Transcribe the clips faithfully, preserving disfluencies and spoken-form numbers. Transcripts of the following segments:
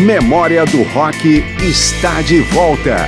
Memória do Rock está de volta.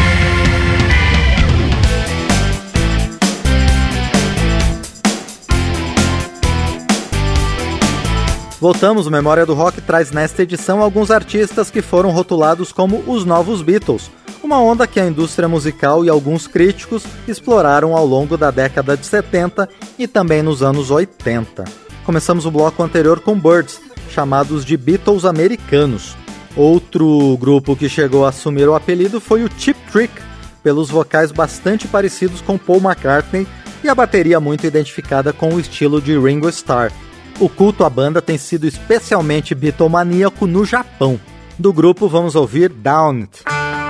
Voltamos, o Memória do Rock traz nesta edição alguns artistas que foram rotulados como os novos Beatles, uma onda que a indústria musical e alguns críticos exploraram ao longo da década de setenta e também nos anos oitenta. Começamos o bloco anterior com Byrds, chamados de Beatles americanos. Outro grupo que chegou a assumir o apelido foi o Cheap Trick, pelos vocais bastante parecidos com Paul McCartney e a bateria muito identificada com o estilo de Ringo Starr. O culto à banda tem sido especialmente beatlemaníaco no Japão. Do grupo vamos ouvir Down It.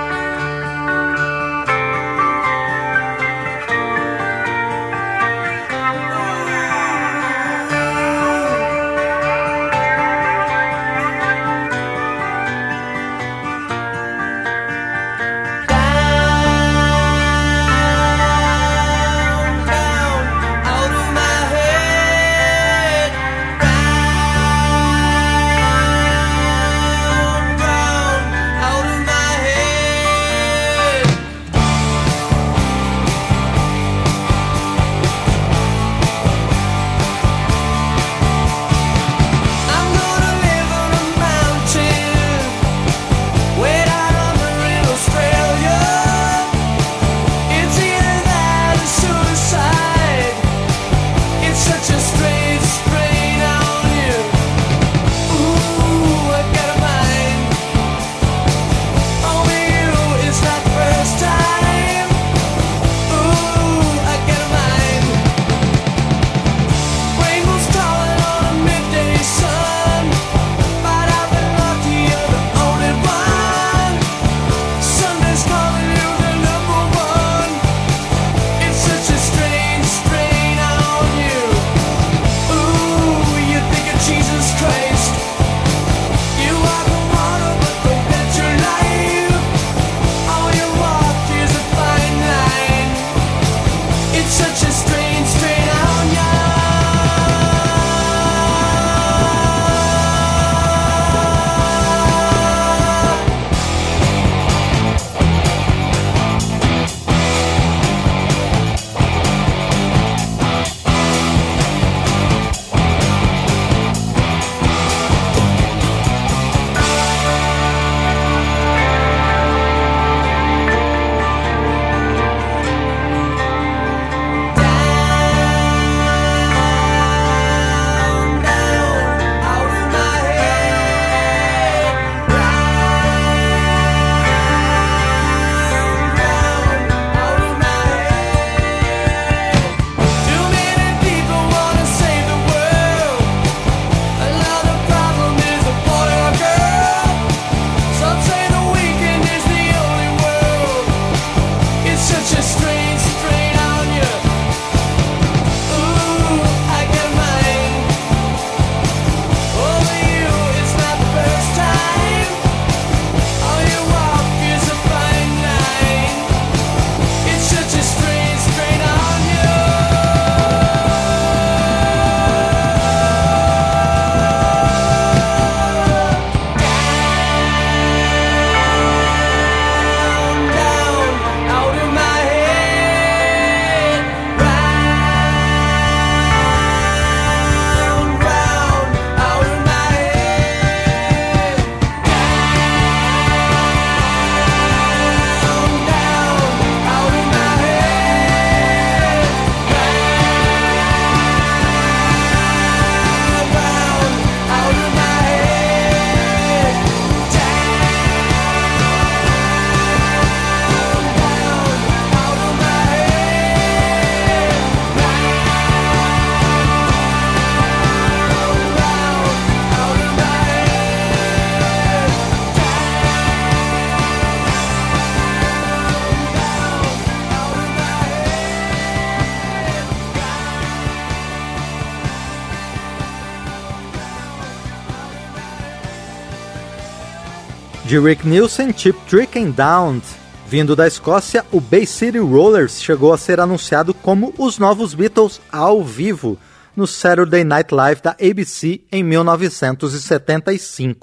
De Rick Nielsen, Cheap Trick and Down. Vindo da Escócia, o Bay City Rollers chegou a ser anunciado como os novos Beatles ao vivo no Saturday Night Live da A B C em mil novecentos e setenta e cinco.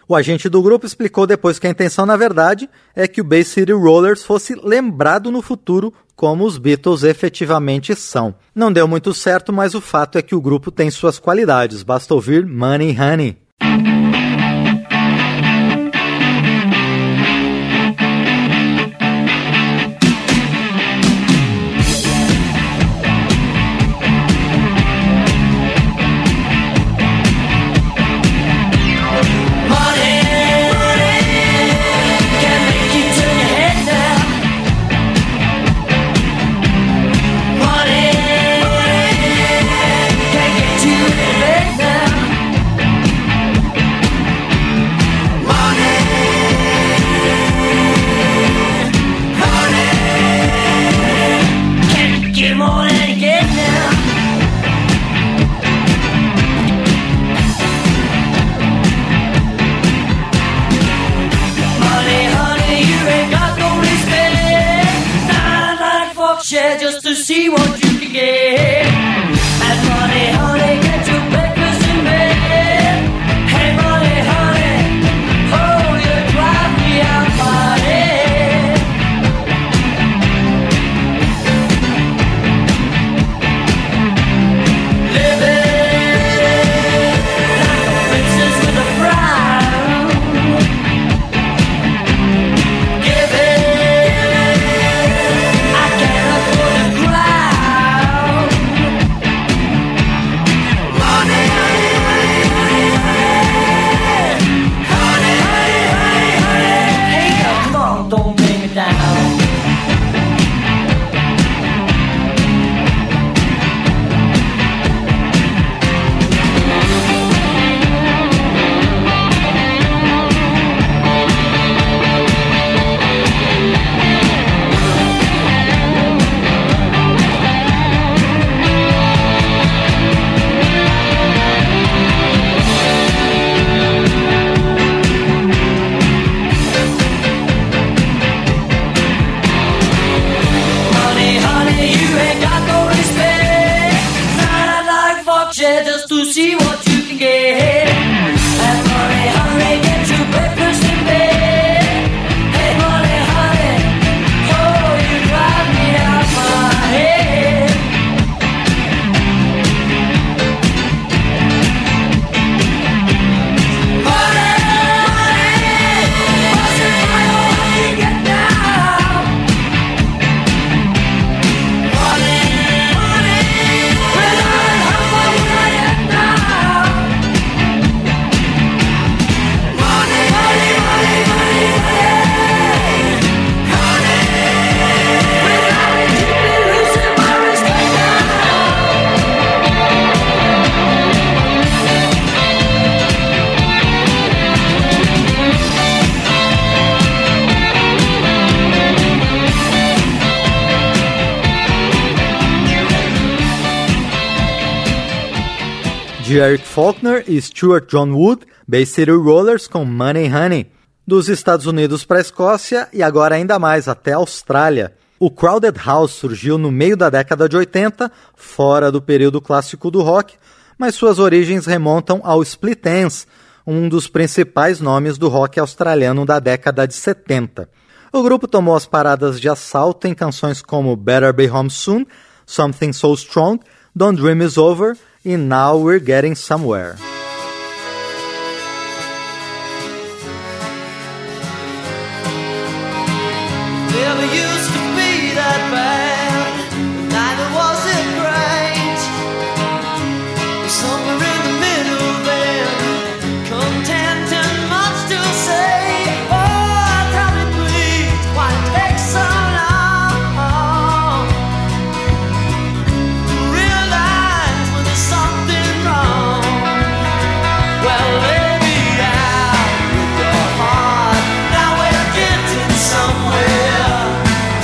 O agente do grupo explicou depois que a intenção, na verdade, é que o Bay City Rollers fosse lembrado no futuro como os Beatles efetivamente são. Não deu muito certo, mas o fato é que o grupo tem suas qualidades. Basta ouvir Money Honey. Just to see what you can get. And money, honey, get your breakfast in bed. Hey, money, honey, oh, you drive me out my head. Living like a princess with a frown. Giving just to see what you can get. And money, honey, get your breakfast in bed. Hey, money, honey, oh, you drive me out my head. Money, money, what's it my all you get now? Money, money, without how far would I get now? Money, money, money, money, money, honey, without it keep me losing my respect now. De Eric Faulkner e Stuart John Wood, Bay City Rollers com Money Honey. Dos Estados Unidos para a Escócia e agora ainda mais até a Austrália. O Crowded House surgiu no meio da década de oitenta, fora do período clássico do rock, mas suas origens remontam ao Split Enz, um dos principais nomes do rock australiano da década de setenta. O grupo tomou as paradas de assalto em canções como Better Be Home Soon, Something So Strong, Don't Dream Is Over e Now We're Getting Somewhere. Never used to be that bad, neither was it great. Somewhere in the middle there, content and much to say. Oh, tell me please, why it takes so long to realize when there's something wrong. Well, lay me out with your heart, now we're getting somewhere.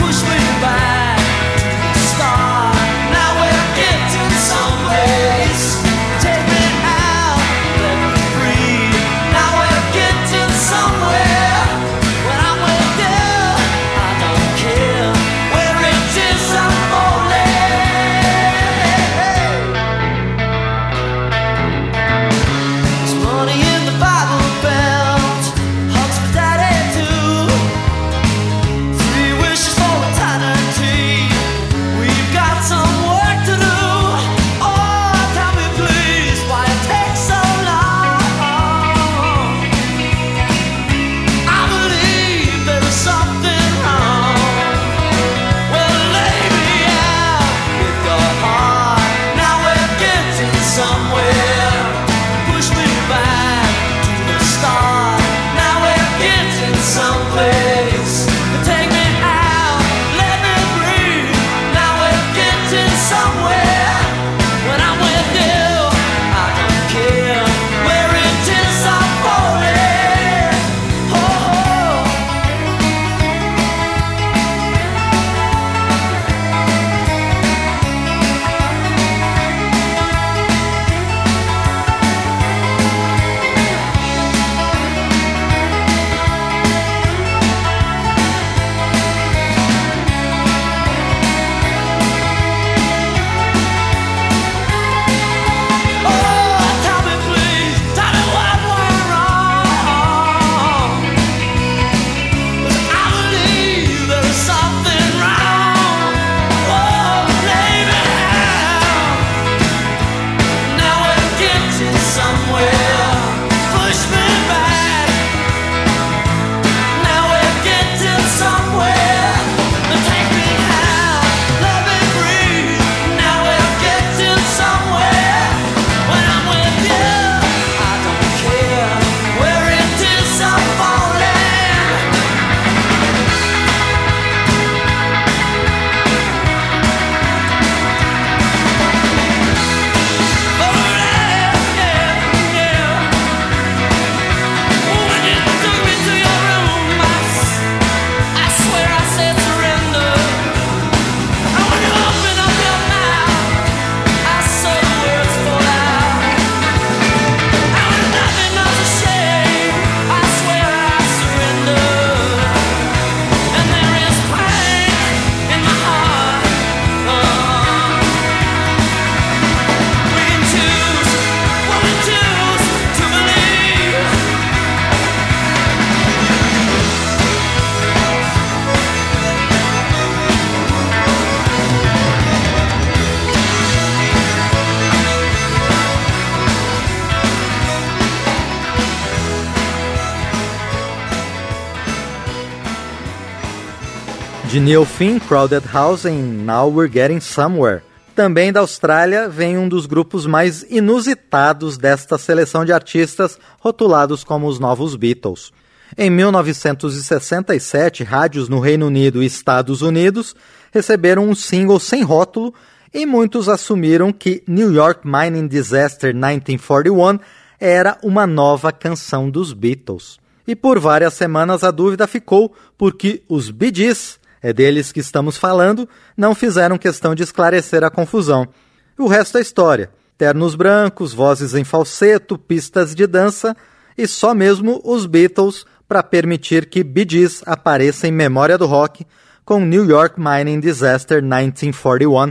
De Neil Finn, Crowded House em Now We're Getting Somewhere. Também da Austrália vem um dos grupos mais inusitados desta seleção de artistas rotulados como os novos Beatles. Em mil novecentos e sessenta e sete, rádios no Reino Unido e Estados Unidos receberam um single sem rótulo e muitos assumiram que New York Mining Disaster nineteen forty-one era uma nova canção dos Beatles. E por várias semanas a dúvida ficou porque os Bee Gees, é deles que estamos falando, não fizeram questão de esclarecer a confusão. O resto é história. Ternos brancos, vozes em falseto, pistas de dança e só mesmo os Beatles para permitir que Bee Gees apareça em memória do rock com New York Mining Disaster nineteen forty-one.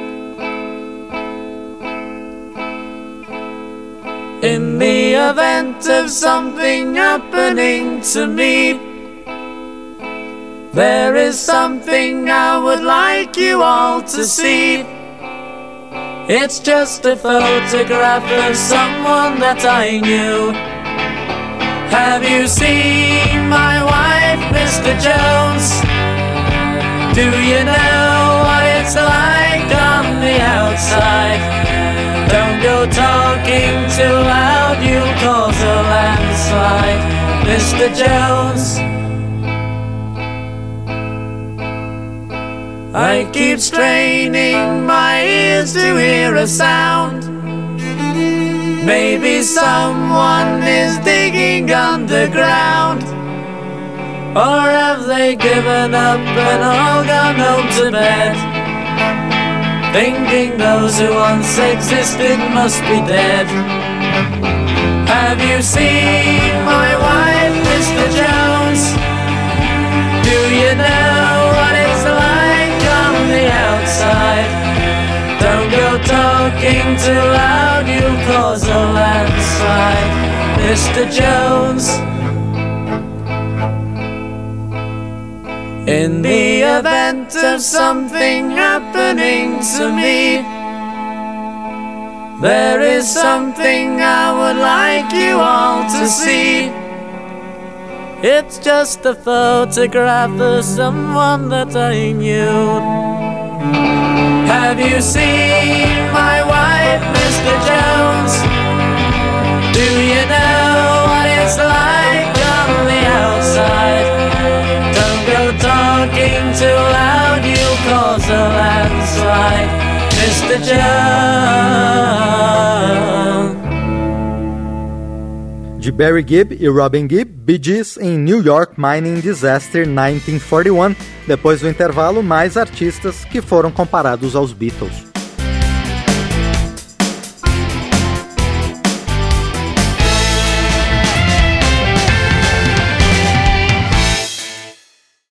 In the event of something happening to me, there is something I would like you all to see. It's just a photograph of someone that I knew. Have you seen my wife, Mister Jones? Do you know what it's like on the outside? Don't go talking too loud, you'll cause a landslide, Mister Jones. I keep straining my ears to hear a sound. Maybe someone is digging underground. Or have they given up and all gone home to bed, thinking those who once existed must be dead? Have you seen my wife, Mister Jones? Do you know what it's like on the outside? Don't go talking too loud, you'll cause a landslide, Mister Jones. In the event of something happening to me, there is something I would like you all to see. It's just a photograph of someone that I knew. Have you seen my wife, Mister Jones? Do you know what it's like on the outside? Don't go talking too loud, you'll cause a landslide, Mister Jones. De Barry Gibb e Robin Gibb, Bee Gees em New York Mining Disaster nineteen forty-one. Depois do intervalo, mais artistas que foram comparados aos Beatles.